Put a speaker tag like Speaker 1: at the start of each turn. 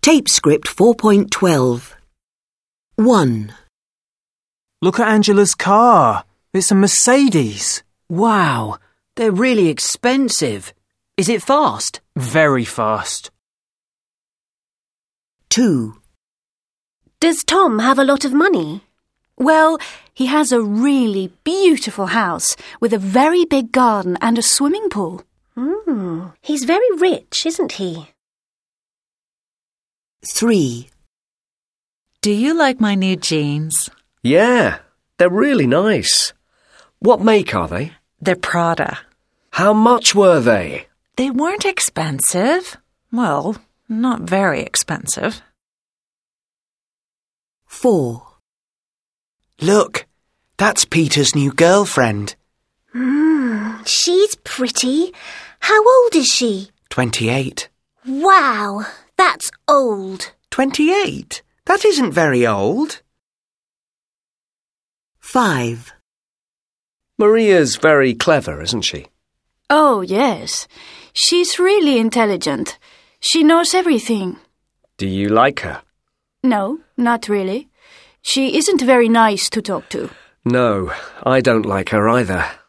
Speaker 1: Tape script 4.12. 1.
Speaker 2: Look at Angela's car. It's a Mercedes.
Speaker 3: Wow, they're really expensive. Is it fast?
Speaker 2: Very fast.
Speaker 1: 2.
Speaker 4: Does Tom have a lot of money?
Speaker 5: Well, he has a really beautiful house with a very big garden and a swimming pool.
Speaker 4: He's very rich, isn't he?
Speaker 1: 3.
Speaker 6: Do you like my new jeans?
Speaker 7: Yeah, they're really nice. What make are they?
Speaker 6: They're Prada.
Speaker 7: How much were they?
Speaker 6: They weren't expensive. Well, not very expensive.
Speaker 1: 4.
Speaker 8: Look, that's Peter's new girlfriend.
Speaker 4: She's pretty. How old is she?
Speaker 8: 28.
Speaker 4: Wow, that's old.
Speaker 8: 28? That isn't very old.
Speaker 1: 5.
Speaker 7: Maria's very clever, isn't she?
Speaker 5: Oh, yes. She's really intelligent. She knows everything.
Speaker 7: Do you like her?
Speaker 5: No, not really. She isn't very nice to talk to.
Speaker 7: No, I don't like her either.